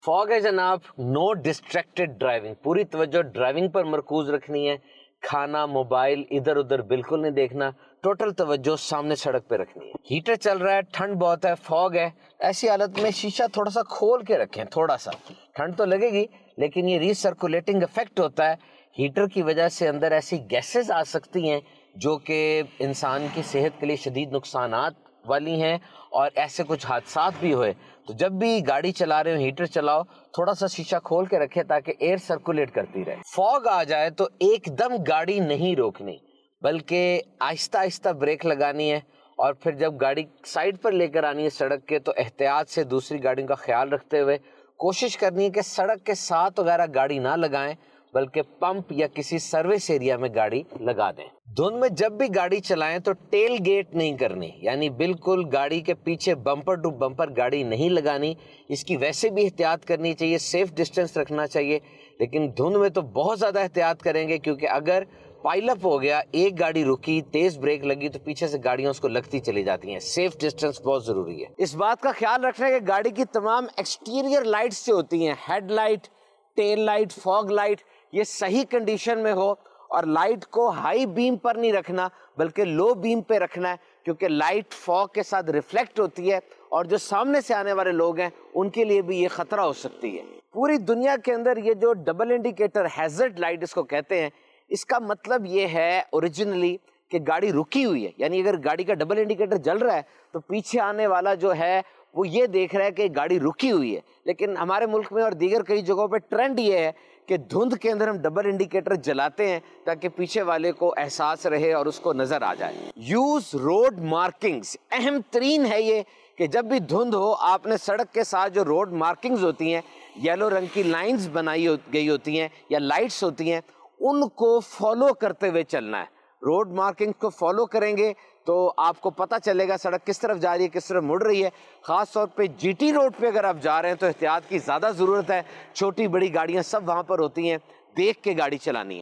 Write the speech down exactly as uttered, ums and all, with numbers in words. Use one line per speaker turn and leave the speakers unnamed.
Fog है जनाब, know distracted driving, पूरी तवज्जो ड्राइविंग पर मरकूज रखनी है, खाना मोबाइल इधर उधर बिल्कुल नहीं देखना, टोटल तवज्जो सामने सड़क पे रखनी है। हीटर चल रहा है, ठंड बहुत है, फॉग है, ऐसी हालत में शीशा थोड़ा सा खोल के रखें, थोड़ा सा ठंड तो लगेगी लेकिन ये रीसर्कुलेटिंग इफेक्ट होता है, हीटर की वजह से अंदर ऐसी गैसेस आ सकती हैं जो कि इंसान की सेहत के लिए शदीद नुकसानात वाली हैं और ऐसे कुछ हादसात भी हुए। तो जब भी गाड़ी चला रहे हो हीटर चलाओ, थोड़ा सा शीशा खोल के रखें ताकि एयर सर्कुलेट करती रहे। फॉग आ जाए तो एकदम गाड़ी नहीं रोकनी बल्कि आहिस्ता आहिस्ता ब्रेक लगानी है और फिर जब गाड़ी साइड पर लेकर आनी है सड़क के तो एहतियात से दूसरी गाड़ियों का ख्याल रखते हुए कोशिश करनी है कि सड़क के साथ वगैरह गाड़ी ना लगाएं बल्कि पंप या किसी सर्विस एरिया में गाड़ी लगा दें। धुंध में जब भी गाड़ी चलाएं तो टेल गेट नहीं करनी, यानी बिल्कुल गाड़ी के पीछे बम्पर टू बम्पर गाड़ी नहीं लगानी। इसकी वैसे भी एहतियात करनी चाहिए, सेफ डिस्टेंस रखना चाहिए, लेकिन धुंध में तो बहुत ज़्यादा एहतियात करेंगे क्योंकि अगर पाइलअप हो गया, एक गाड़ी रुकी, तेज ब्रेक लगी तो पीछे से गाड़ियां उसको लगती चली जाती हैं। सेफ डिस्टेंस बहुत जरूरी है। इस बात का ख्याल रखना है कि गाड़ी की तमाम एक्सटीरियर लाइट्स जो होती हैं, headlight, tail light, fog light, ये सही कंडीशन में हो और लाइट को हाई बीम पर नहीं रखना बल्कि लो बीम पे रखना है क्योंकि लाइट फॉग के साथ रिफ्लेक्ट होती है और जो सामने से आने वाले लोग हैं उनके लिए भी ये खतरा हो सकती है। पूरी दुनिया के अंदर ये जो डबल इंडिकेटर हैजर्ड लाइट इसको कहते हैं, इसका मतलब ये है ओरिजिनली कि गाड़ी रुकी हुई है, यानी अगर गाड़ी का डबल इंडिकेटर जल रहा है तो पीछे आने वाला जो है वो ये देख रहा है कि गाड़ी रुकी हुई है। लेकिन हमारे मुल्क में और दीगर कई जगहों पे ट्रेंड ये है कि धुंध के अंदर हम डबल इंडिकेटर जलाते हैं ताकि पीछे वाले को एहसास रहे और उसको नजर आ जाए। यूज रोड मार्किंग्स, अहम तरीन है ये कि जब भी धुंध हो आपने सड़क के साथ जो रोड मार्किंग्स होती हैं, येलो रंग की लाइंस बनाई हो, गई होती हैं या लाइट्स होती हैं, उनको फॉलो करते हुए चलना है। रोड मार्किंग को फॉलो करेंगे तो आपको पता चलेगा सड़क किस तरफ जा रही है, किस तरफ मुड़ रही है। खास तौर पे जीटी रोड पे अगर आप जा रहे हैं तो एहतियात की ज़्यादा ज़रूरत है। छोटी बड़ी गाड़ियां सब वहाँ पर होती हैं, देख के गाड़ी चलानी है।